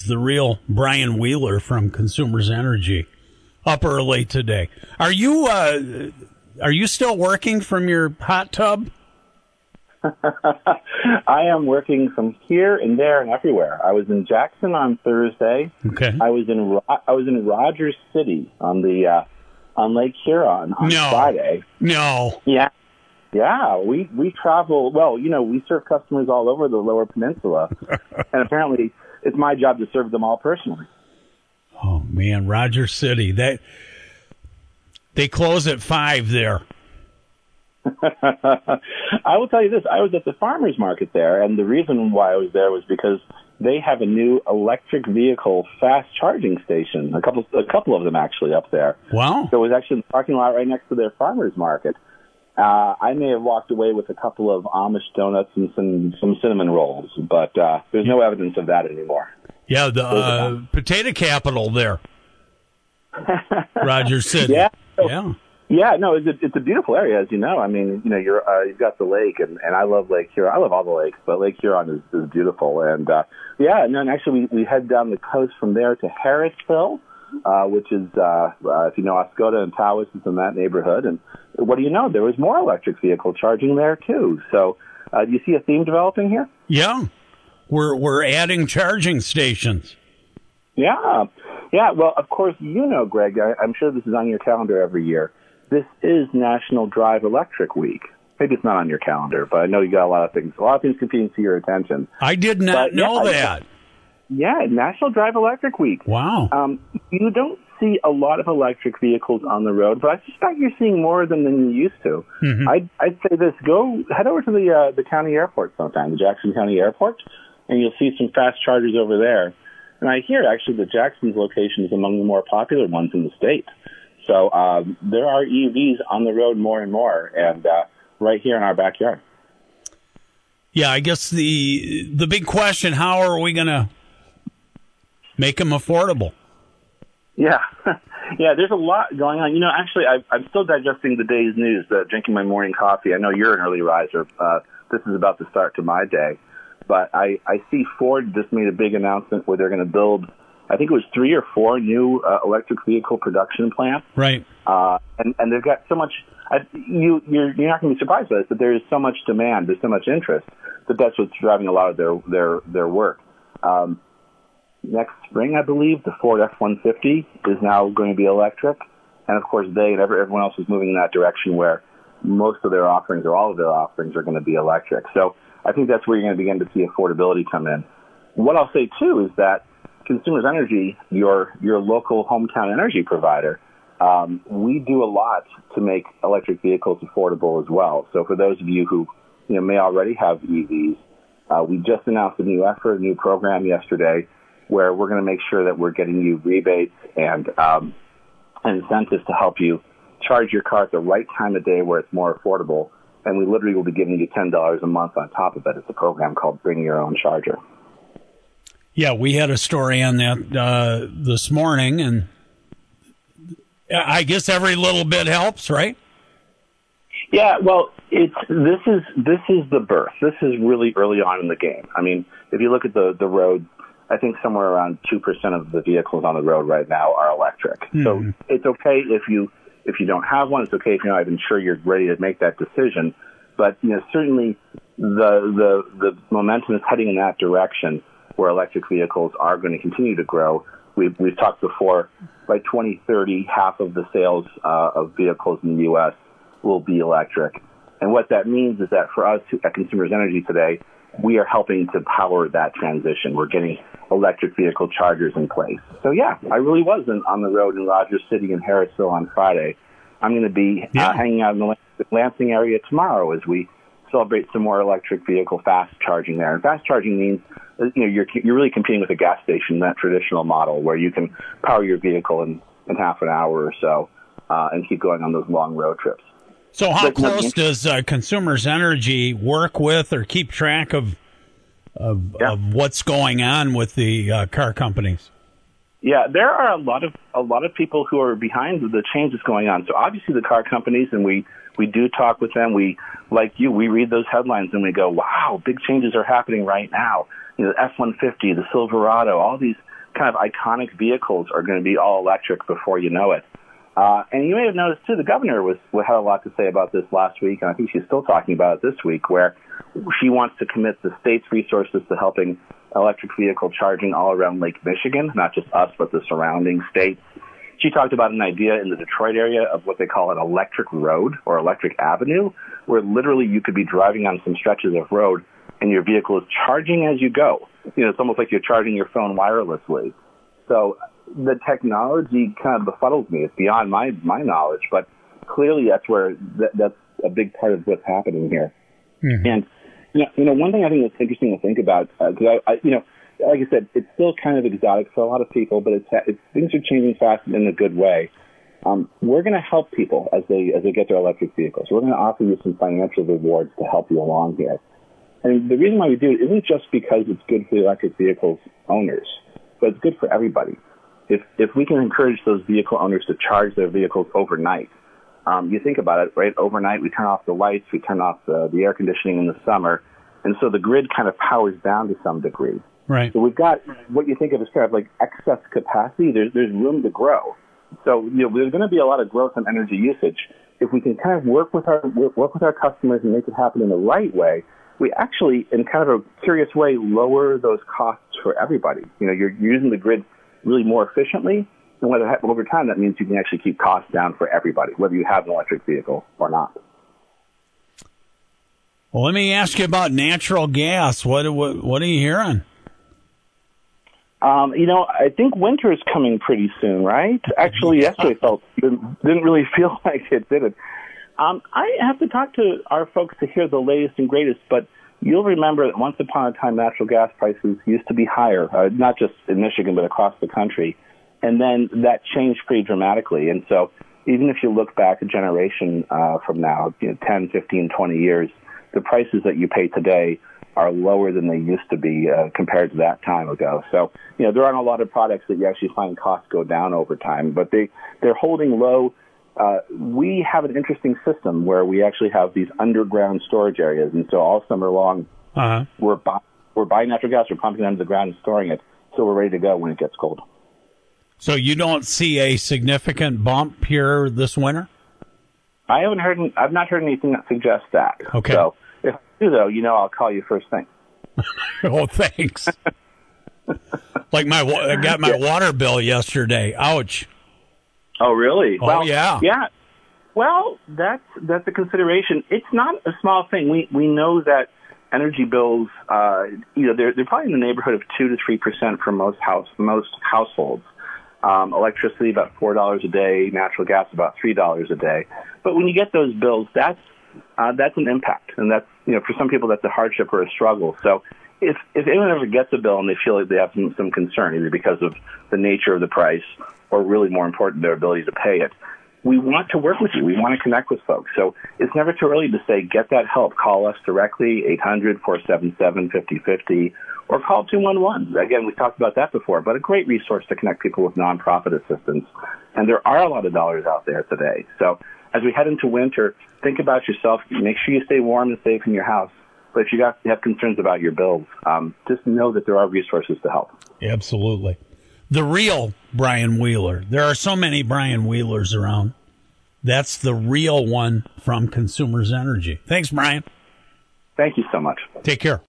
the real Brian Wheeler from Consumers Energy, up early today. Are you still working from your hot tub? I am working from here and there and everywhere. I was in Jackson on Thursday. Okay. I was in Rogers City on Lake Huron on Friday. No. Yeah. Yeah, we travel. Well, we serve customers all over the Lower Peninsula, and apparently it's my job to serve them all personally. Oh man, Rogers City. They close at 5 there. I will tell you this. I was at the farmers market there, and the reason why I was there was because they have a new electric vehicle fast charging station, a couple of them actually up there. Wow. So it was actually in the parking lot right next to their farmers market. I may have walked away with a couple of Amish donuts and some cinnamon rolls, but there's no evidence of that anymore. Yeah, the potato capital there. Rogers City. Yeah. Yeah. Yeah, no, it's a beautiful area, as you know. I mean, you've got the lake, and I love Lake Huron. I love all the lakes, but Lake Huron is beautiful. And and then actually we head down the coast from there to Harrisville, which is if you know Oscoda and Tawas, is in that neighborhood. And what do you know? There was more electric vehicle charging there too. So do you see a theme developing here? Yeah, we're adding charging stations. Yeah. Well, of course, Greg. I'm sure this is on your calendar every year. This is National Drive Electric Week. Maybe it's not on your calendar, but I know you got a lot of things competing for your attention. I did not know that. Yeah, National Drive Electric Week. Wow. You don't see a lot of electric vehicles on the road, but I suspect you're seeing more of them than you used to. Mm-hmm. I'd say this: head over to the county airport sometime, the Jackson County Airport, and you'll see some fast chargers over there. And I hear actually that Jackson's location is among the more popular ones in the state. So there are EVs on the road more and more, and right here in our backyard. Yeah, I guess the big question, how are we going to make them affordable? Yeah. Yeah, there's a lot going on. Actually, I'm still digesting the day's news, drinking my morning coffee. I know you're an early riser. This is about the start to my day. But I see Ford just made a big announcement where they're going to build, I think it was 3 or 4 new electric vehicle production plants. Right. And they've got so much. You're not going to be surprised by this, but there is so much demand, there's so much interest that's what's driving a lot of their work. Next spring, I believe, the Ford F-150 is now going to be electric, and of course they and everyone else is moving in that direction where most of their offerings or all of their offerings are going to be electric. So I think that's where you're going to begin to see affordability come in. What I'll say too is that Consumers Energy, your local hometown energy provider, we do a lot to make electric vehicles affordable as well. So for those of you who may already have EVs, we just announced a new effort, a new program yesterday, where we're going to make sure that we're getting you rebates and incentives to help you charge your car at the right time of day where it's more affordable. And we literally will be giving you $10 a month on top of it. It's a program called Bring Your Own Charger. Yeah, we had a story on that this morning, and I guess every little bit helps, right? Yeah, well, this is the birth. This is really early on in the game. I mean, if you look at the road, I think somewhere around 2% of the vehicles on the road right now are electric. Mm-hmm. So it's okay if you don't have one. It's okay if you're not even sure you're ready to make that decision. But certainly the momentum is heading in that direction, where electric vehicles are going to continue to grow. We've talked before, by 2030, half of the sales of vehicles in the U.S. will be electric. And what that means is that for us at Consumers Energy today, we are helping to power that transition. We're getting electric vehicle chargers in place. So, yeah, I really was on the road in Rogers City and Harrisville on Friday. I'm going to be hanging out in the Lansing area tomorrow as we celebrate some more electric vehicle fast charging there. And fast charging means you're really competing with a gas station, that traditional model where you can power your vehicle in half an hour or so and keep going on those long road trips. So how close does Consumers Energy work with or keep track of what's going on with the car companies? Yeah, there are a lot of people who are behind the changes going on. So obviously the car companies, and we do talk with them. We, like you, we read those headlines and we go, wow, big changes are happening right now. The F-150, the Silverado, all these kind of iconic vehicles are going to be all electric before you know it. And you may have noticed, too, the governor had a lot to say about this last week, and I think she's still talking about it this week, where she wants to commit the state's resources to helping electric vehicle charging all around Lake Michigan, not just us, but the surrounding states. She talked about an idea in the Detroit area of what they call an electric road or electric avenue, where literally you could be driving on some stretches of road and your vehicle is charging as you go. It's almost like you're charging your phone wirelessly. So the technology kind of befuddles me. It's beyond my knowledge, but clearly that's a big part of what's happening here. Mm-hmm. And one thing I think that's interesting to think about, because like I said, it's still kind of exotic for a lot of people, but things are changing fast in a good way. We're going to help people as they get their electric vehicles. We're going to offer you some financial rewards to help you along here. And the reason why we do it isn't just because it's good for the electric vehicles owners, but it's good for everybody. If we can encourage those vehicle owners to charge their vehicles overnight, you think about it, right? Overnight, we turn off the lights, we turn off the air conditioning in the summer, and so the grid kind of powers down to some degree. Right. So we've got what you think of as kind of like excess capacity. There's room to grow. So there's going to be a lot of growth in energy usage. If we can kind of work with our customers and make it happen in the right way, we actually, in kind of a curious way, lower those costs for everybody. You're using the grid really more efficiently, and over time that means you can actually keep costs down for everybody, whether you have an electric vehicle or not. Well, let me ask you about natural gas. What are you hearing? I think winter is coming pretty soon, right? Actually, yesterday didn't really feel like it, did it? I have to talk to our folks to hear the latest and greatest, but you'll remember that once upon a time natural gas prices used to be higher, not just in Michigan, but across the country. And then that changed pretty dramatically. And so even if you look back a generation from now, 10, 15, 20 years, the prices that you pay today are lower than they used to be compared to that time ago. So, there aren't a lot of products that you actually find costs go down over time, but they're holding low. We have an interesting system where we actually have these underground storage areas, and so all summer long, we're buying natural gas, we're pumping it under the ground and storing it, so we're ready to go when it gets cold. So you don't see a significant bump here this winter? I've not heard anything that suggests that. Okay. So if I do, though, I'll call you first thing. Oh, thanks. Like I got my water bill yesterday. Ouch. Oh, really? Oh, yeah. Yeah. Well, that's a consideration. It's not a small thing. We know that energy bills, they're probably in the neighborhood of 2 to 3% for most households. Electricity about $4 a day, natural gas about $3 a day. But when you get those bills, that's an impact, and that's for some people that's a hardship or a struggle. So if anyone ever gets a bill and they feel like they have some concern, either because of the nature of the price or really more important, their ability to pay it, we want to work with you. We want to connect with folks. So it's never too early to say, get that help. Call us directly, 800-477-5050, or call 211. Again, we've talked about that before, but a great resource to connect people with nonprofit assistance. And there are a lot of dollars out there today. So as we head into winter, think about yourself. Make sure you stay warm and safe in your house. But if you have concerns about your bills, just know that there are resources to help. Absolutely. The real Brian Wheeler. There are so many Brian Wheelers around. That's the real one from Consumers Energy. Thanks, Brian. Thank you so much. Take care.